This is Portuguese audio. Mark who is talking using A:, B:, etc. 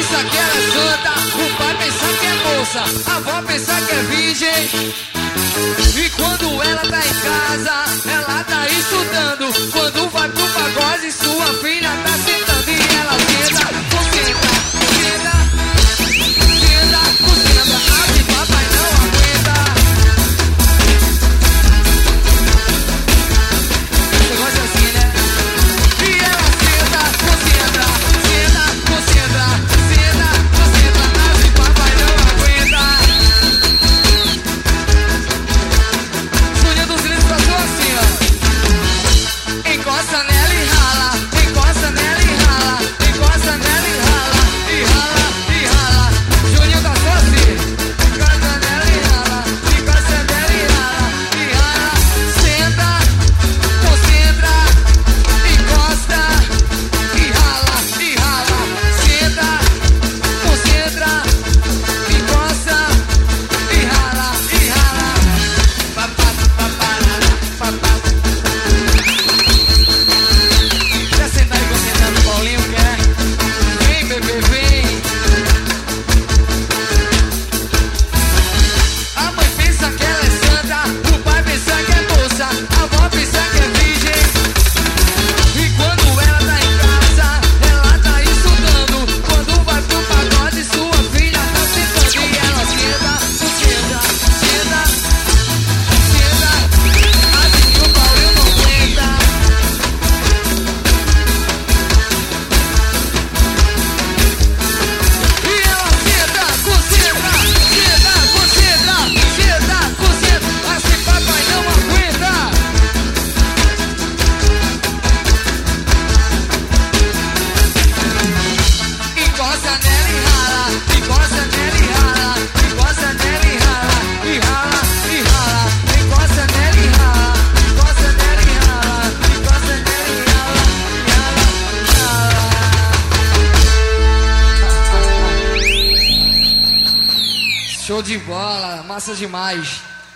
A: pensa que ela é santa, o pai pensa que é moça, a avó pensa que é virgem. E quando ela tá em casa, ela tá estudando. Quando vai pro pagode, sua filha tá sentando. E ela senta, concentra, senta, senta, concentra. A de papai não aguenta. Você gosta assim, né? E ela senta, concentra, senta, concentra, senta, concentra. A de papai não aguenta. Júnior do Silêncio passou assim, ó. Encosta nela e rala, encosta nela e rala, encosta nela e rala, e rala, e rala. Júnior tá só assim. Encosta nela e rala, encosta nela e rala, e rala. Senta, concentra, encosta, e rala, e rala. Senta, concentra, encosta, e rala, e rala. Papá, papá, papá. Já sentar e concentrar no Paulinho, quer? Vem, bebê, vem. A mãe pensa que ela é santa, o pai pensa que é moça, a avó pensa que é virgem. E quando ela tá em casa, ela tá estudando. Quando vai pro pagode, sua filha tá sentando. E ela senta, senta, senta, senta. Assim que o Paulinho não aguenta. E ela senta, concentra, senta, concentra, senta, concentra. Assim papai não aguenta. Encosta nela e rala, encosta nela e rala, encosta nela e rala, e rala, e rala. Encosta nela e rala, encosta nela e rala, encosta nela e rala, e rala, e rala. Show de bola, massa demais.